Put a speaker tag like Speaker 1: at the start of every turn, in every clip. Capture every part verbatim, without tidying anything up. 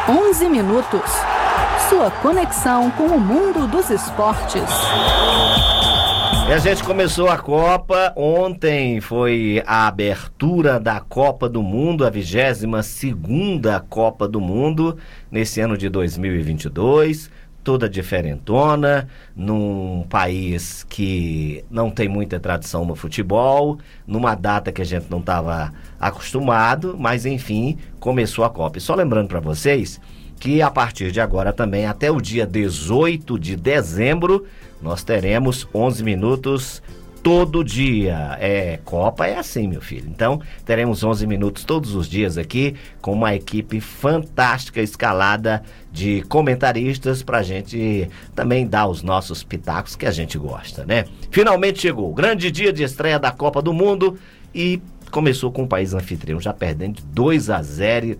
Speaker 1: onze minutos. Sua conexão com o mundo dos esportes.
Speaker 2: E a gente começou a Copa. Ontem foi a abertura da Copa do Mundo, a vigésima segunda Copa do Mundo, nesse ano de dois mil e vinte e dois. Toda diferentona, num país que não tem muita tradição no futebol, numa data que a gente não estava acostumado, mas enfim, começou a Copa. E só lembrando para vocês que a partir de agora também, até o dia dezoito de dezembro, nós teremos onze minutos todo dia. É, Copa é assim, meu filho. Então, teremos onze minutos todos os dias aqui, com uma equipe fantástica, escalada de comentaristas, pra gente também dar os nossos pitacos que a gente gosta, né? Finalmente chegou o grande dia de estreia da Copa do Mundo e começou com o país anfitrião já perdendo de dois a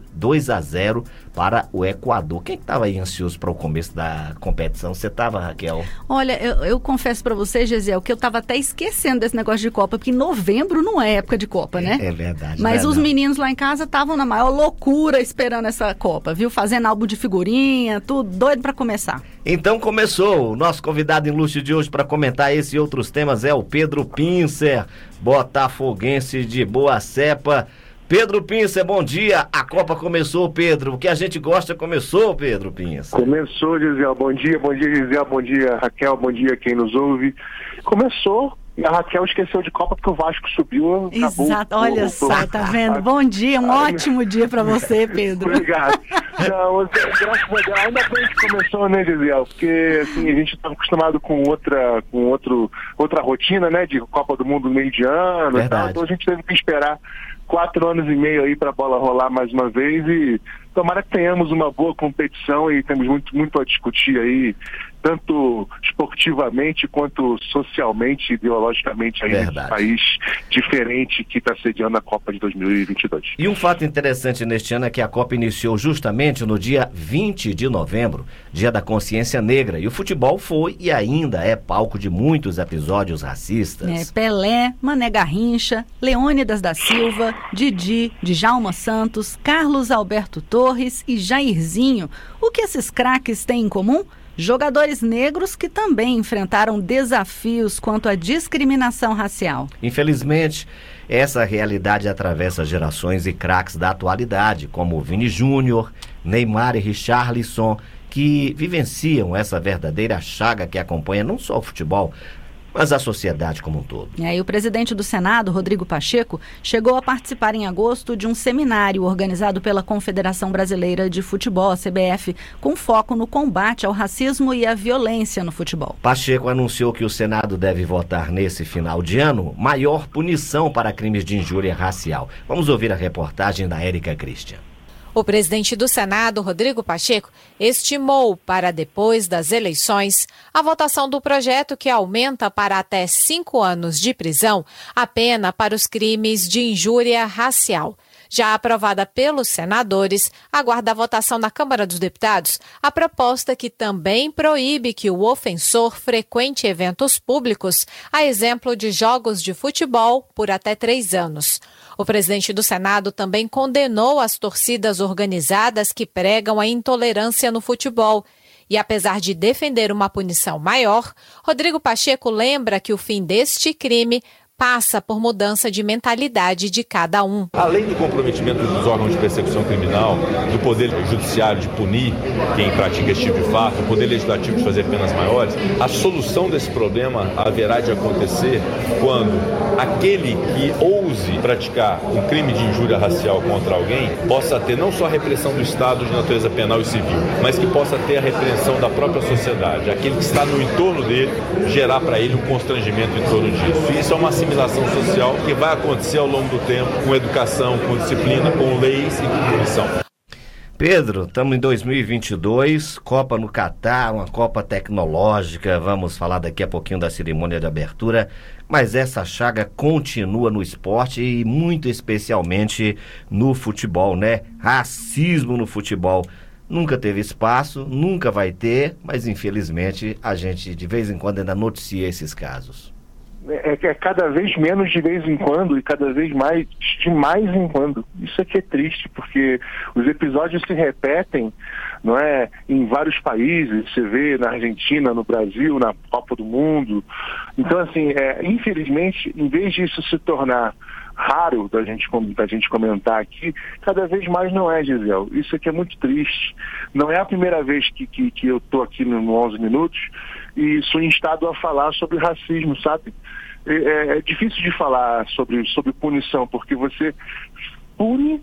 Speaker 2: zero para o Equador. Quem estava aí ansioso para o começo da competição? Você estava, Raquel?
Speaker 1: Olha, eu, eu confesso para você, Gesiel, que eu estava até esquecendo desse negócio de Copa, porque novembro não é época de Copa, né?
Speaker 2: É, é verdade.
Speaker 1: Mas
Speaker 2: não
Speaker 1: os
Speaker 2: é, não.
Speaker 1: meninos lá em casa estavam na maior loucura esperando essa Copa, viu? Fazendo álbum de figurinha, tudo doido para começar.
Speaker 2: Então começou. O nosso convidado ilustre de hoje para comentar esse e outros temas é o Pedro Pincer, botafoguense de boa cepa. Pedro Pincer, bom dia. A Copa começou, Pedro. O que a gente gosta começou, Pedro Pincer.
Speaker 3: Começou, Gisele. Bom dia, bom dia, Gisele. Bom dia, Raquel. Bom dia, quem nos ouve. Começou. E a Raquel esqueceu de Copa porque o Vasco subiu.
Speaker 1: Exato, olha só, tá vendo? Bom dia, um ótimo dia pra você, Pedro.
Speaker 3: Obrigado. Não, graças a Deus, ainda bem que começou, né, Gisele? Porque assim, a gente estava acostumado com outra, com outro, outra rotina, né, de Copa do Mundo no meio de ano e tal, então a gente teve que esperar quatro anos e meio aí para a bola rolar mais uma vez e tomara que tenhamos uma boa competição e temos muito, muito a discutir aí, tanto esportivamente quanto socialmente e ideologicamente aí nesse país diferente que está sediando a Copa de dois mil e vinte e dois.
Speaker 2: E um fato interessante neste ano é que a Copa iniciou justamente no dia vinte de novembro, dia da consciência negra, e o futebol foi e ainda é palco de muitos episódios racistas.
Speaker 1: É, Pelé, Mané Garrincha, Leônidas da Silva, Didi, Djalma Santos, Carlos Alberto Torres e Jairzinho. O que esses craques têm em comum? Jogadores negros que também enfrentaram desafios quanto à discriminação racial.
Speaker 2: Infelizmente, essa realidade atravessa gerações e craques da atualidade, como Vini Júnior, Neymar e Richarlison, que vivenciam essa verdadeira chaga que acompanha não só o futebol, mas a sociedade como um todo.
Speaker 1: É, e o presidente do Senado, Rodrigo Pacheco, chegou a participar em agosto de um seminário organizado pela Confederação Brasileira de Futebol, a C B F, com foco no combate ao racismo e à violência no futebol.
Speaker 2: Pacheco anunciou que o Senado deve votar nesse final de ano maior punição para crimes de injúria racial. Vamos ouvir a reportagem da Érica Christian.
Speaker 4: O presidente do Senado, Rodrigo Pacheco, estimou para depois das eleições a votação do projeto que aumenta para até cinco anos de prisão a pena para os crimes de injúria racial. Já aprovada pelos senadores, aguarda a votação na Câmara dos Deputados a proposta que também proíbe que o ofensor frequente eventos públicos, a exemplo de jogos de futebol, por até três anos. O presidente do Senado também condenou as torcidas organizadas que pregam a intolerância no futebol. E apesar de defender uma punição maior, Rodrigo Pacheco lembra que o fim deste crime passa por mudança de mentalidade de cada um.
Speaker 5: Além do comprometimento dos órgãos de persecução criminal, do poder judiciário de punir quem pratica esse tipo de fato, do poder legislativo de fazer penas maiores, a solução desse problema haverá de acontecer quando aquele que ouse praticar um crime de injúria racial contra alguém possa ter não só a repressão do Estado de natureza penal e civil, mas que possa ter a repreensão da própria sociedade, aquele que está no entorno dele, gerar para ele um constrangimento em torno disso. E isso é uma assimilação social que vai acontecer ao longo do tempo, com educação, com disciplina, com leis e com punição.
Speaker 2: Pedro, estamos em dois mil e vinte e dois, Copa no Catar, uma Copa tecnológica, vamos falar daqui a pouquinho da cerimônia de abertura, mas essa chaga continua no esporte e muito especialmente no futebol, né? Racismo no futebol. Nunca teve espaço, nunca vai ter, mas infelizmente a gente de vez em quando ainda noticia esses casos.
Speaker 3: é, é cada vez menos de vez em quando e cada vez mais de mais em quando. Isso aqui é triste, porque os episódios se repetem, não é, em vários países. Você vê na Argentina, no Brasil, na Copa do Mundo. Então, assim, é, infelizmente, em vez disso se tornar raro da gente, da gente comentar aqui, cada vez mais não é, Gisele. Isso aqui é muito triste. Não é a primeira vez que, que, que eu estou aqui no onze Minutos e sou instado a falar sobre racismo, sabe? É, é difícil de falar sobre, sobre punição, porque você pune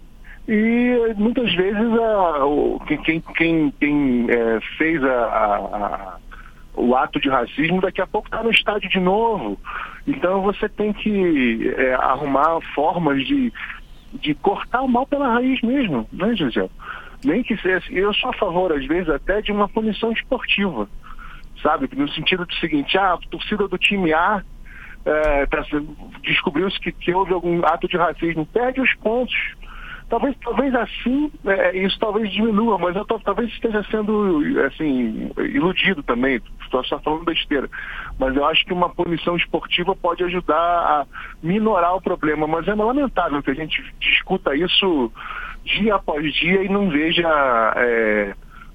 Speaker 3: e muitas vezes a, o, quem, quem, quem é, fez a, a, a, o ato de racismo daqui a pouco está no estádio de novo. Então você tem que é, arrumar formas de, de cortar o mal pela raiz mesmo, né, Gisele? Nem que seja. Eu sou a favor, às vezes, até de uma punição esportiva, sabe? No sentido do seguinte, ah, a torcida do time A é, tá, descobriu-se que, que houve algum ato de racismo, perde os pontos. Talvez, talvez assim, é, isso talvez diminua, mas eu tô, talvez esteja sendo, assim, iludido também, estou só falando besteira. Mas eu acho que uma punição esportiva pode ajudar a minorar o problema, mas é lamentável que a gente discuta isso dia após dia e não veja é,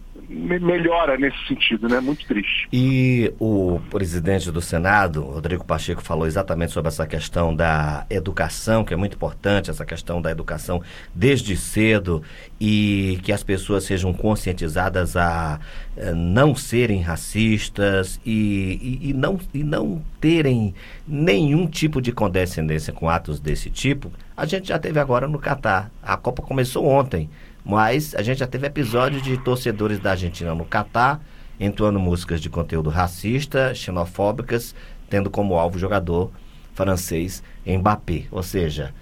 Speaker 3: melhora nesse sentido, né? Muito triste.
Speaker 2: E o presidente do Senado, Rodrigo Pacheco, falou exatamente sobre essa questão da educação, que é muito importante, essa questão da educação desde cedo e que as pessoas sejam conscientizadas a eh, não serem racistas e, e, e, não, e não terem nenhum tipo de condescendência com atos desse tipo. A gente já teve agora no Catar. A Copa começou ontem. Mas a gente já teve episódios de torcedores da Argentina no Catar, entoando músicas de conteúdo racista, xenofóbicas, tendo como alvo o jogador francês Mbappé. Ou seja,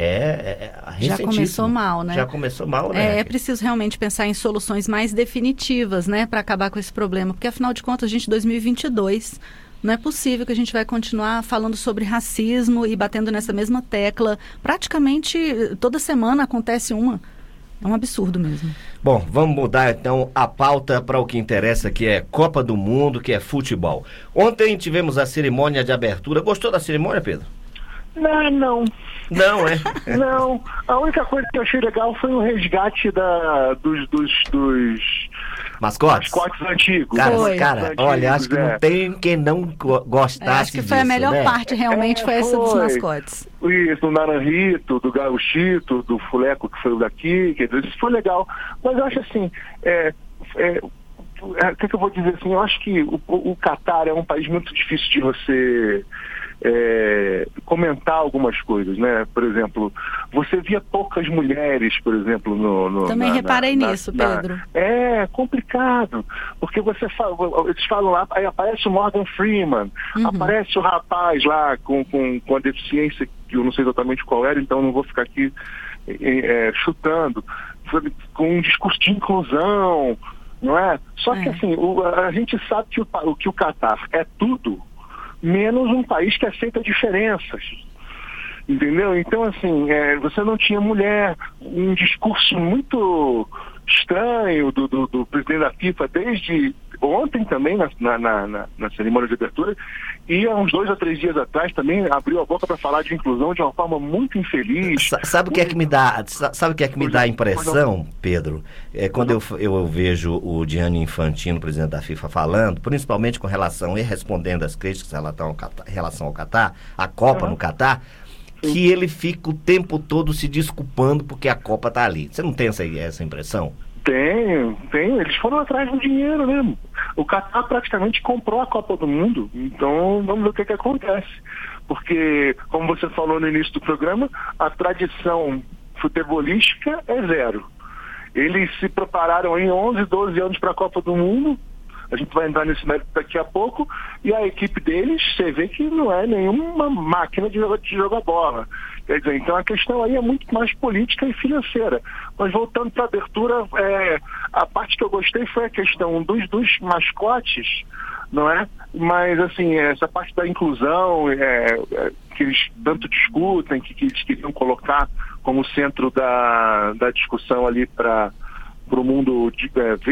Speaker 2: é, é
Speaker 1: já começou mal, né?
Speaker 2: Já começou mal, né?
Speaker 1: É, é preciso realmente pensar em soluções mais definitivas, né, para acabar com esse problema. Porque, afinal de contas, a gente, em dois mil e vinte e dois... não é possível que a gente vai continuar falando sobre racismo e batendo nessa mesma tecla. Praticamente toda semana acontece uma. É um absurdo mesmo.
Speaker 2: Bom, vamos mudar então a pauta para o que interessa, que é Copa do Mundo, que é futebol. Ontem tivemos a cerimônia de abertura. Gostou da cerimônia, Pedro?
Speaker 3: Não, não.
Speaker 2: Não, é?
Speaker 3: Não. A única coisa que eu achei legal foi o resgate da, dos, dos, dos
Speaker 2: mascotes?
Speaker 3: mascotes antigos.
Speaker 2: Cara,
Speaker 3: Foi.
Speaker 2: cara
Speaker 3: antigos,
Speaker 2: olha, acho que
Speaker 3: é.
Speaker 2: não tem quem não gostasse
Speaker 1: é, Acho que foi
Speaker 2: disso,
Speaker 1: a melhor
Speaker 2: né?
Speaker 1: parte, realmente,
Speaker 3: é,
Speaker 1: foi essa
Speaker 3: foi.
Speaker 1: dos mascotes.
Speaker 3: Isso, do Naranjito, do Gauchito, do Fuleco, que foi o daqui, quer dizer, isso foi legal. Mas eu acho assim, é, é, o que, que eu vou dizer assim, eu acho que o, o Catar é um país muito difícil de você é, comentar algumas coisas, né? Por exemplo, você via poucas mulheres, por exemplo, no... no
Speaker 1: Também
Speaker 3: na,
Speaker 1: reparei
Speaker 3: na,
Speaker 1: nisso,
Speaker 3: na,
Speaker 1: Pedro.
Speaker 3: Na, é complicado, porque você fala, eles falam lá, aí aparece o Morgan Freeman, uhum. aparece o rapaz lá com, com, com a deficiência, que eu não sei exatamente qual era, então não vou ficar aqui é, chutando, com um discurso de inclusão, não é? Só que é. assim, o, a gente sabe que o, que o Catar é tudo menos um país que aceita diferenças, entendeu? Então, assim, é, você não tinha mulher, um discurso muito estranho do, do, do presidente da FIFA desde ontem também, na, na, na, na cerimônia de abertura, e há uns dois ou três dias atrás também abriu a boca para falar de inclusão de uma forma muito infeliz.
Speaker 2: Sabe o que é que me dá, sabe o que é que me dá a impressão, Pedro? É quando eu, eu vejo o Gianni Infantino, presidente da FIFA, falando, principalmente com relação e respondendo às críticas em relação ao Catar, a Copa uhum. no Catar, que ele fica o tempo todo se desculpando porque a Copa está ali. Você não tem essa, essa impressão?
Speaker 3: Tenho, tenho. Eles foram atrás do dinheiro mesmo. O Catar praticamente comprou a Copa do Mundo. Então, vamos ver o que, que acontece. Porque, como você falou no início do programa, a tradição futebolística é zero. Eles se prepararam em onze, doze anos para a Copa do Mundo. A gente vai entrar nesse mérito daqui a pouco. E a equipe deles, você vê que não é nenhuma máquina de jogar, de jogar bola. Quer dizer, então a questão aí é muito mais política e financeira. Mas voltando para a abertura, é, a parte que eu gostei foi a questão dos, dos mascotes, não é? Mas, assim, essa parte da inclusão, é, é, que eles tanto discutem, que, que eles queriam colocar como centro da, da discussão ali para o mundo de, é, ver,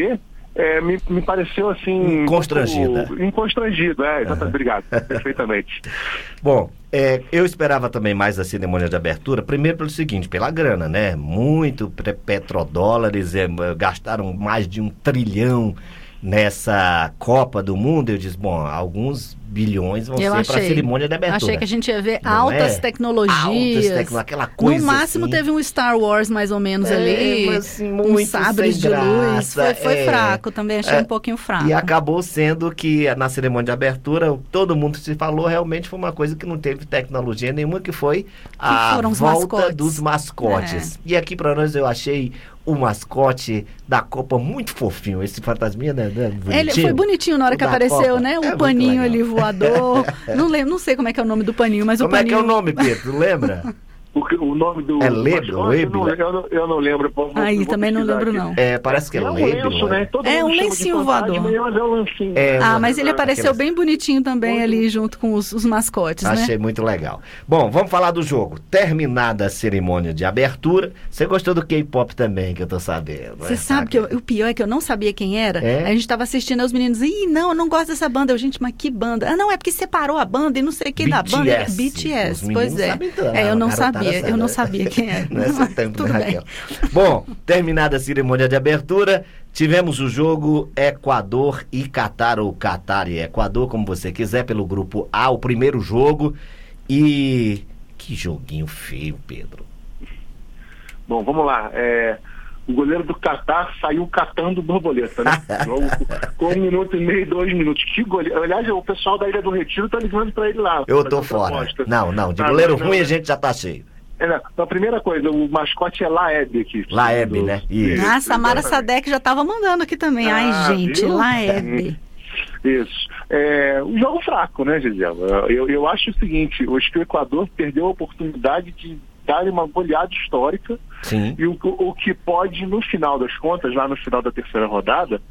Speaker 3: É, me, me pareceu assim...
Speaker 2: Constrangida.
Speaker 3: Um inconstrangido, é, exatamente. Uhum. Obrigado, perfeitamente.
Speaker 2: Bom, é, eu esperava também mais da cerimônia de abertura, primeiro pelo seguinte, pela grana, né? Muito petrodólares, é, gastaram mais de um trilhão nessa Copa do Mundo. Eu disse, bom, alguns bilhões vão
Speaker 1: eu
Speaker 2: ser
Speaker 1: achei,
Speaker 2: para a cerimônia de abertura.
Speaker 1: Achei que a gente ia ver
Speaker 2: Não
Speaker 1: altas
Speaker 2: é?
Speaker 1: tecnologias.
Speaker 2: Altas tecnologias, aquela coisa
Speaker 1: No máximo
Speaker 2: assim.
Speaker 1: Teve um Star Wars mais ou menos
Speaker 2: É,
Speaker 1: ali,
Speaker 2: mas, assim,
Speaker 1: uns
Speaker 2: muito
Speaker 1: sabres
Speaker 2: sem
Speaker 1: de luz.
Speaker 2: graça,
Speaker 1: Foi, foi
Speaker 2: é.
Speaker 1: fraco também, achei
Speaker 2: É.
Speaker 1: um pouquinho fraco.
Speaker 2: E acabou sendo que na cerimônia de abertura, todo mundo se falou, realmente foi uma coisa que não teve tecnologia nenhuma, que foi a
Speaker 1: foram os
Speaker 2: volta
Speaker 1: mascotes.
Speaker 2: dos mascotes.
Speaker 1: É.
Speaker 2: E aqui para nós eu achei o mascote da Copa muito fofinho, esse fantasminha, né? né, bonitinho.
Speaker 1: Ele foi bonitinho na hora
Speaker 2: O
Speaker 1: que
Speaker 2: da
Speaker 1: apareceu,
Speaker 2: Copa.
Speaker 1: né? O
Speaker 2: É muito
Speaker 1: paninho
Speaker 2: legal.
Speaker 1: ali voador. não, lembro, não sei como é que é o nome do paninho, mas
Speaker 2: Como
Speaker 1: o
Speaker 2: é
Speaker 1: paninho...
Speaker 2: que é o nome, Pedro? Lembra?
Speaker 3: O, o nome do...
Speaker 2: É
Speaker 3: do
Speaker 2: Lebre,
Speaker 3: mascote,
Speaker 2: Lebre,
Speaker 3: eu, não, eu, não, eu não lembro. Vou,
Speaker 1: Aí,
Speaker 3: vou
Speaker 1: também não
Speaker 3: pesquisar
Speaker 1: lembro
Speaker 3: aqui.
Speaker 1: não.
Speaker 2: É, parece que é,
Speaker 3: É um
Speaker 2: Lebre.
Speaker 3: lenço, né? Todo
Speaker 1: É
Speaker 3: mundo
Speaker 1: um
Speaker 3: chama de
Speaker 1: lencinho
Speaker 3: fantasma,
Speaker 1: voador.
Speaker 3: mas é um lencinho.
Speaker 2: É,
Speaker 1: Ah, mas ele
Speaker 2: é,
Speaker 1: apareceu
Speaker 2: aquelas-
Speaker 1: bem bonitinho também
Speaker 2: Muito.
Speaker 1: ali junto com os, os mascotes, né?
Speaker 2: Achei muito legal. Bom, vamos falar do jogo. Terminada a cerimônia de abertura, você gostou do K-pop também, que eu tô sabendo.
Speaker 1: Você
Speaker 2: né?
Speaker 1: sabe que eu- o pior é que eu não sabia quem era.
Speaker 2: É?
Speaker 1: Aí a gente tava assistindo, aí os meninos, ih, não, eu não gosto dessa banda. Eu, gente, mas que banda? Ah, não, é porque separou a banda e não sei quem da banda.
Speaker 2: B T S.
Speaker 1: B T S,
Speaker 2: Os meninos
Speaker 1: pois é.
Speaker 2: sabem tudo,
Speaker 1: É, eu não
Speaker 2: a garotada
Speaker 1: sabia,
Speaker 2: sabe,
Speaker 1: eu não
Speaker 2: né?
Speaker 1: sabia quem era.
Speaker 2: Não é esse tempo,
Speaker 1: Tudo
Speaker 2: né,
Speaker 1: bem.
Speaker 2: Raquel? Bom, terminada a cerimônia de abertura, tivemos o jogo Equador e Catar, ou Catar e Equador, como você quiser, pelo grupo A, o primeiro jogo. E que joguinho feio, Pedro.
Speaker 3: Bom, vamos lá. É, o goleiro do Catar saiu catando borboleta, né? Jogo com um minuto e meio, dois minutos. Que goleiro. Aliás, o pessoal da Ilha do Retiro tá ligando pra ele lá.
Speaker 2: Eu
Speaker 3: pra
Speaker 2: tô
Speaker 3: fazer
Speaker 2: fora.
Speaker 3: proposta.
Speaker 2: Não, não, de
Speaker 3: Ah,
Speaker 2: goleiro
Speaker 3: não,
Speaker 2: ruim
Speaker 3: não.
Speaker 2: a gente já tá cheio.
Speaker 3: É, né? Então, a primeira coisa, o mascote é Laeb aqui.
Speaker 2: Laeb,
Speaker 3: Do-
Speaker 2: né? Isso.
Speaker 1: Ah, Samara
Speaker 3: exatamente.
Speaker 1: Sadek já tava mandando aqui também.
Speaker 3: Ah,
Speaker 1: Ai, gente,
Speaker 3: viu?
Speaker 1: Laeb.
Speaker 3: Isso. É, um jogo fraco, né, Gisela? Eu, eu acho o seguinte, hoje que o Equador perdeu a oportunidade de dar uma goleada histórica
Speaker 2: Sim.
Speaker 3: e o, o que pode, no final das contas, lá no final da terceira rodada,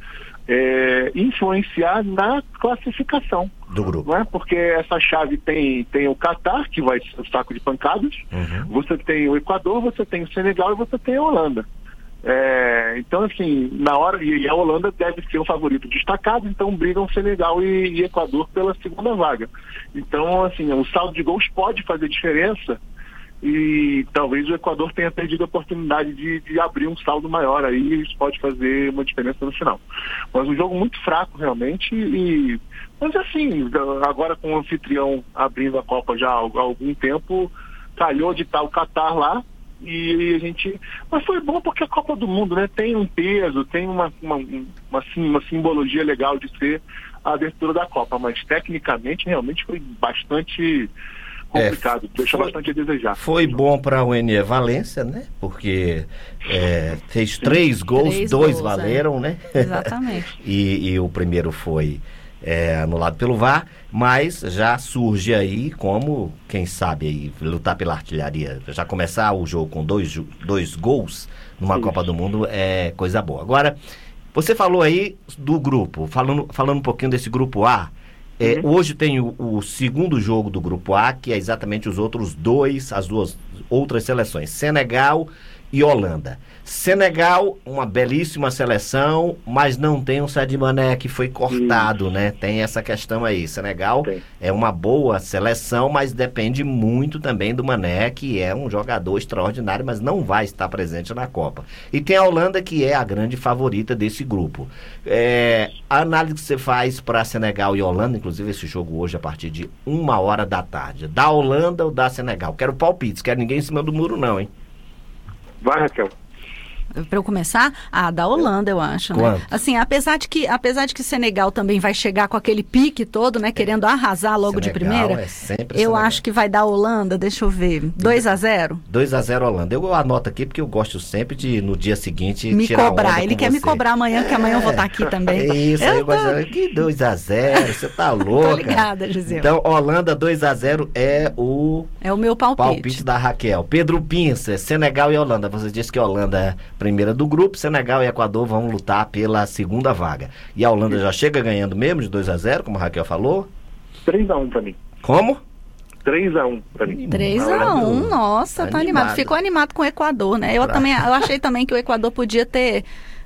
Speaker 3: é, influenciar na classificação.
Speaker 2: Do grupo.
Speaker 3: Não é? Porque essa chave tem, tem o Catar, que vai ser o saco de pancadas,
Speaker 2: Uhum.
Speaker 3: você tem o Equador, você tem o Senegal e você tem a Holanda. É, então, assim, na hora, e a Holanda deve ser um favorito destacado, então brigam Senegal e, e Equador pela segunda vaga. Então, assim, o saldo de gols pode fazer diferença e talvez o Equador tenha perdido a oportunidade de, de abrir um saldo maior aí, e isso pode fazer uma diferença no final. Mas um jogo muito fraco realmente, e mas assim, agora com o anfitrião abrindo a Copa já há algum tempo, calhou de estar o Catar lá, e a gente, mas foi bom porque a Copa do Mundo, né, tem um peso, tem uma, uma, uma, uma simbologia legal de ser a abertura da Copa, mas tecnicamente realmente foi bastante complicado,
Speaker 2: É,
Speaker 3: deixou
Speaker 2: foi-
Speaker 3: bastante a desejar.
Speaker 2: Foi bom para o N E Valência, né? Porque é, fez três gols,
Speaker 1: Três
Speaker 2: dois
Speaker 1: gols,
Speaker 2: valeram, né?
Speaker 1: Exatamente.
Speaker 2: e, e o primeiro foi é, anulado pelo V A R, mas já surge aí como, quem sabe, aí, lutar pela artilharia. Já começar o jogo com dois, ju- dois gols numa
Speaker 3: Isso.
Speaker 2: Copa do Mundo é coisa boa. Agora, você falou aí do grupo, falando, falando um pouquinho desse grupo A. É,
Speaker 3: Uhum.
Speaker 2: Hoje tem o, o segundo jogo do grupo A, que é exatamente os outros dois, as duas outras seleções, Senegal e Holanda. Senegal, uma belíssima seleção, mas não tem o Sadio Mané, que foi cortado, né? Tem essa questão aí. Senegal
Speaker 3: Tem.
Speaker 2: é uma boa seleção, mas depende muito também do Mané, que é um jogador extraordinário, mas não vai estar presente na Copa. E tem a Holanda, que é a grande favorita desse grupo. É, a análise que você faz para Senegal e Holanda, inclusive esse jogo hoje a partir de uma hora da tarde, da Holanda ou da Senegal? Quero palpites, quero ninguém em cima do muro não, hein?
Speaker 3: Vai, Raquel.
Speaker 1: Pra eu começar, a da Holanda, eu acho, né?
Speaker 2: Quanto?
Speaker 1: Assim, apesar de que apesar de que Senegal também vai chegar com aquele pique todo, né? Querendo arrasar logo de
Speaker 2: Senegal
Speaker 1: primeira.
Speaker 2: é sempre
Speaker 1: eu
Speaker 2: Senegal.
Speaker 1: acho que vai dar Holanda, deixa eu ver, dois a zero.
Speaker 2: dois a zero Holanda. Eu anoto aqui porque eu gosto sempre de, no dia seguinte,
Speaker 1: Me
Speaker 2: tirar
Speaker 1: cobrar.
Speaker 2: onda
Speaker 1: Ele
Speaker 2: com
Speaker 1: quer me
Speaker 2: você.
Speaker 1: cobrar amanhã, porque amanhã eu vou estar aqui também.
Speaker 2: É isso, aí
Speaker 1: eu
Speaker 2: eu gosto
Speaker 1: tô,
Speaker 2: de... Que dois a zero, você tá louca.
Speaker 1: tô ligada, Gisele.
Speaker 2: Então, Holanda dois a zero é o
Speaker 1: É o meu palpite.
Speaker 2: palpite da Raquel. Pedro Pinça, Senegal e Holanda. Você disse que a Holanda é a primeira do grupo, Senegal e Equador vão lutar pela segunda vaga. E a Holanda já chega ganhando mesmo de dois a zero, como a Raquel falou?
Speaker 3: três a um pra mim.
Speaker 2: Como?
Speaker 3: três a um pra mim.
Speaker 1: três a um, nossa, tá animado.
Speaker 2: Animado.
Speaker 1: Ficou animado com o Equador, né? Eu
Speaker 2: Pra-
Speaker 1: também, eu achei também que o Equador podia ter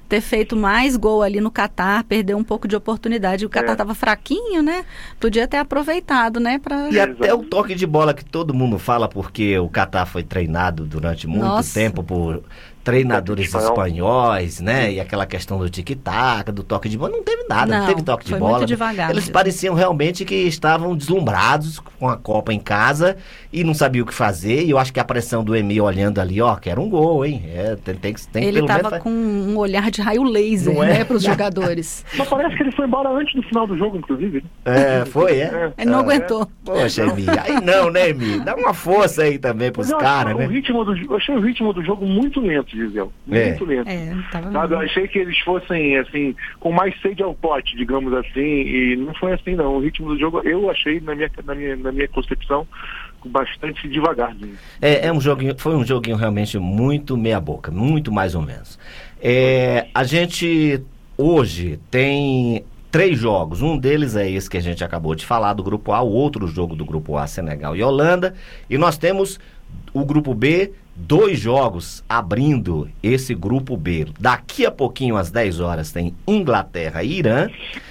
Speaker 1: ter feito mais gol ali no Catar, perdeu um pouco de oportunidade. O Catar estava é. fraquinho, né? Podia ter aproveitado, né? Pra...
Speaker 2: E até o toque de bola que todo mundo fala, porque o Catar foi treinado durante muito Nossa. tempo por treinadores espanhóis, né? E aquela questão do tic-tac, do toque de bola, não teve nada, não, não teve toque de
Speaker 1: foi
Speaker 2: bola.
Speaker 1: Muito devagar,
Speaker 2: Eles
Speaker 1: mesmo.
Speaker 2: pareciam realmente que estavam deslumbrados com a Copa em casa e não sabiam o que fazer. E eu acho que a pressão do Emi olhando ali, ó, que era um gol, hein? É, tem, tem, tem,
Speaker 1: ele estava menos... com um olhar de raio laser, não né, é? para os jogadores.
Speaker 3: Mas parece que ele foi embora antes do final do jogo, inclusive.
Speaker 2: É, foi, é? é.
Speaker 1: Ele não ah, aguentou.
Speaker 2: É. Poxa, Emi, aí não, né, Emi? Dá uma força aí também pros caras, né?
Speaker 3: O ritmo do, eu achei o ritmo do jogo muito lento, Gisele.
Speaker 2: É.
Speaker 3: Muito lento.
Speaker 1: É, tava
Speaker 3: Sabe, eu achei que eles fossem, assim, com mais sede ao pote, digamos assim, e não foi assim, não. O ritmo do jogo, eu achei, na minha, na minha, na minha concepção, bastante devagarzinho.
Speaker 2: É, é um joguinho, foi um joguinho realmente muito meia boca, muito mais ou menos. É, a gente hoje tem três jogos, um deles é esse que a gente acabou de falar do Grupo A, o outro jogo do Grupo A, Senegal e Holanda, e nós temos o Grupo B, dois jogos abrindo esse Grupo B. Daqui a pouquinho, às dez horas, tem Inglaterra e Irã,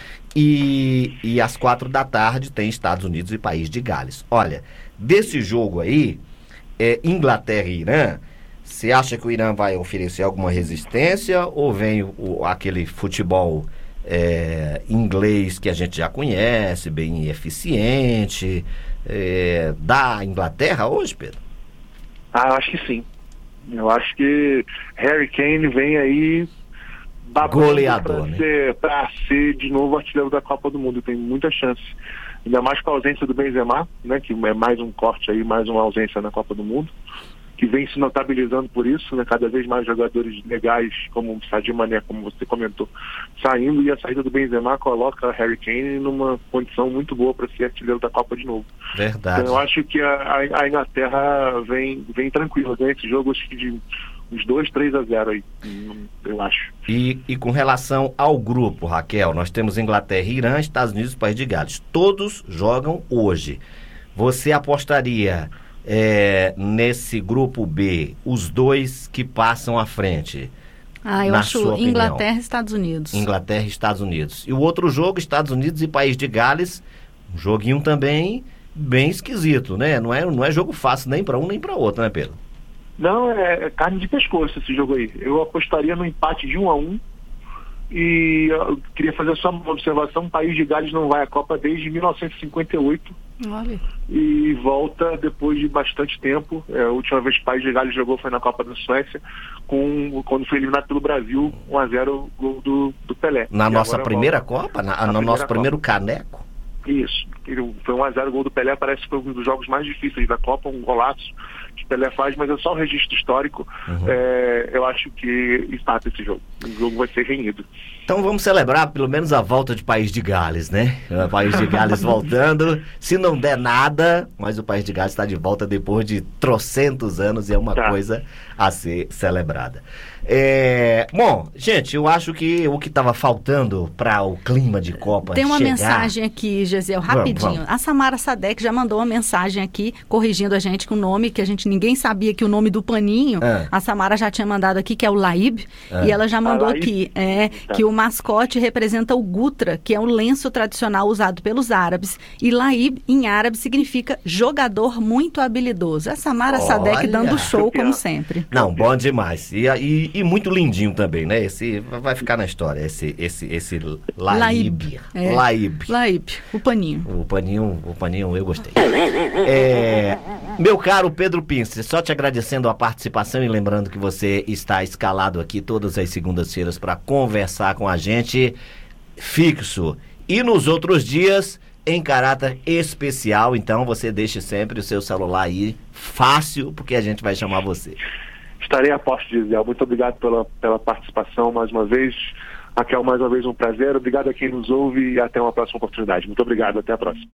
Speaker 2: e, e às quatro da tarde tem Estados Unidos e País de Gales. Olha, desse jogo aí, é, Inglaterra e Irã, você acha que o Irã vai oferecer alguma resistência ou vem o, aquele futebol é, inglês que a gente já conhece, bem eficiente, é, da Inglaterra hoje, Pedro?
Speaker 3: Ah, eu acho que sim. Eu acho que Harry Kane vem aí
Speaker 2: goleador,
Speaker 3: para ser, pra ser de novo artilheiro da Copa do Mundo. Tem muita chance. Ainda mais com a ausência do Benzema, né, que é mais um corte aí, mais uma ausência na Copa do Mundo, que vem se notabilizando por isso, né, cada vez mais jogadores legais, como o Sadio Mané, como você comentou, saindo, e a saída do Benzema coloca Harry Kane numa condição muito boa para ser artilheiro da Copa de novo.
Speaker 2: Verdade.
Speaker 3: Então eu acho que a, a Inglaterra vem, vem tranquila, ganha esse jogo, acho que de uns dois, três a zero aí, eu acho.
Speaker 2: E, e com relação ao grupo, Raquel, nós temos Inglaterra, Irã, Estados Unidos e País de Gales. Todos jogam hoje. Você apostaria é, nesse grupo B, os dois que passam à frente?
Speaker 1: Ah, eu acho Inglaterra e Estados Unidos.
Speaker 2: Inglaterra e Estados Unidos. E o outro jogo, Estados Unidos e País de Gales, um joguinho também bem esquisito, né? Não é, não é jogo fácil nem para um nem para outro, né, Pedro?
Speaker 3: Não, é, é carne de pescoço esse jogo aí. Eu apostaria no empate de um a um. E eu queria fazer só uma observação: o País de Gales não vai à Copa desde mil novecentos e cinquenta e oito.
Speaker 1: Olha.
Speaker 3: E volta depois de bastante tempo. É, a última vez que o País de Gales jogou foi na Copa da Suécia, com, quando foi eliminado pelo Brasil, um a zero, gol do, do Pelé.
Speaker 2: Na
Speaker 3: e
Speaker 2: nossa primeira volta. Copa? Na, na no nosso
Speaker 3: Copa.
Speaker 2: primeiro caneco?
Speaker 3: Isso. Foi um a zero, gol do Pelé, parece que foi um dos jogos mais difíceis da Copa, um golaço que o Pelé faz, mas é só um registro histórico. Uhum. É, eu acho que empata esse jogo. O jogo vai ser renhido.
Speaker 2: Então vamos celebrar pelo menos a volta de País de Gales, né? O País de Gales voltando. Se não der nada, mas o País de Gales está de volta depois de trocentos anos e é uma tá. coisa a ser celebrada. É, bom, gente, eu acho que o que estava faltando para o clima de Copa
Speaker 1: Tem uma
Speaker 2: chegar...
Speaker 1: mensagem aqui, Gesiel, rapidinho. Vamos, vamos. A Samara Sadek já mandou uma mensagem aqui, corrigindo a gente com o nome, que a gente ninguém sabia que o nome do paninho, ah. a Samara já tinha mandado aqui, que é o Laib, ah. e ela já mandou ah, aqui, é, tá. que o mascote representa o Gutra, que é um lenço tradicional usado pelos árabes, e Laib, em árabe, significa jogador muito habilidoso. A Samara Olha. Sadek dando show, como sempre.
Speaker 2: Não, bom demais. E, e, e muito lindinho também, né? Esse vai ficar na história, esse, esse, esse Laib.
Speaker 1: É.
Speaker 2: Laib.
Speaker 1: Laib, o paninho.
Speaker 2: O paninho, o paninho eu gostei. É, meu caro Pedro Pince, só te agradecendo a participação e lembrando que você está escalado aqui todas as segundas-feiras para conversar com a gente fixo. E nos outros dias, em caráter especial, então você deixe sempre o seu celular aí fácil, porque a gente vai chamar você.
Speaker 3: Estarei a posto, Gisele. Muito obrigado pela, pela participação mais uma vez. Raquel, mais uma vez um prazer. Obrigado a quem nos ouve e até uma próxima oportunidade. Muito obrigado. Até a próxima.